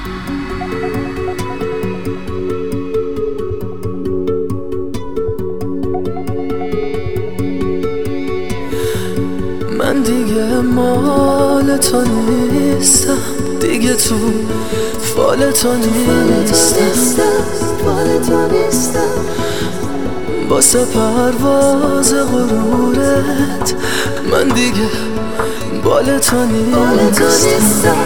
من دیگه مال تو نیستم، دیگه تو فال تو نیستم. واسه پرواز غرورت من دیگه بال تو نیستم.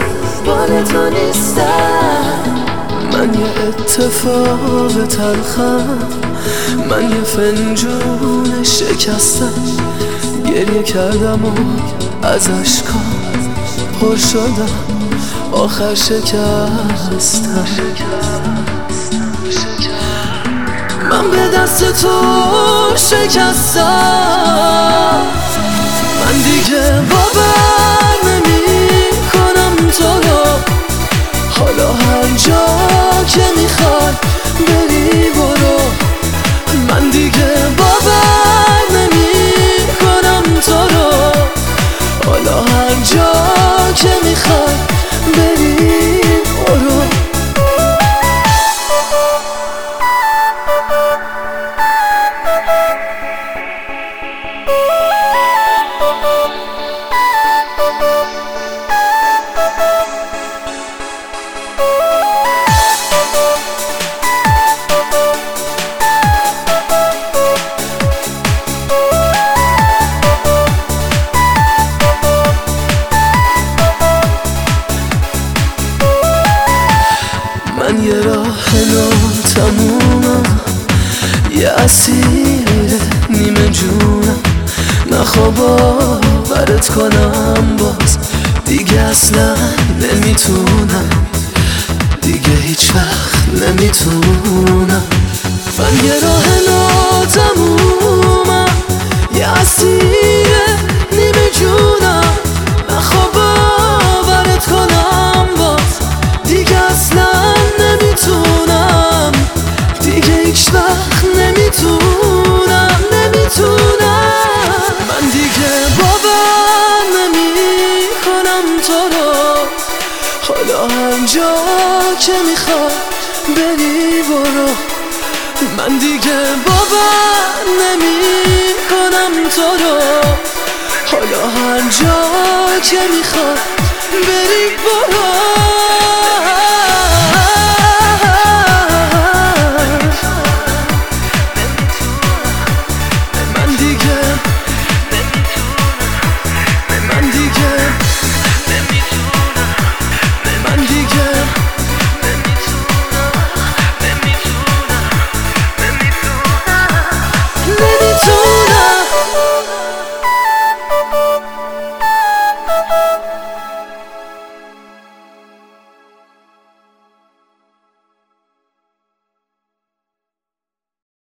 من یه اتفاق تلخم، من یه فنجون شکستم، گریه کردم و از اشکام پر شدم، آخر شکستم. من به دست تو شکستم، من دیگه باور نمی کنم تو رو. حالا هر جا که میخوای بری برو، من دیگه باور نمی کنم تو رو. حالا هر جا که میخوای بری برو. من یه راه تمومم، یه اسیر نیمه جونم. نخوابا برات کنم باز، دیگه اصلا نمیتونم، دیگه هیچ وقت نمیتونم. من یه راه تمومم، یه اسیر نیمه جونم. نخوابا برات کنم باز، دیگه اصلا نمیتونم، دیگه هیچ وقت نمیتونم. من دیگه باور نمی کنم تو رو. حالا هر جا که میخوای بری برو، من دیگه باور نمی کنم تو رو. حالا هر جا که میخوای بری برو.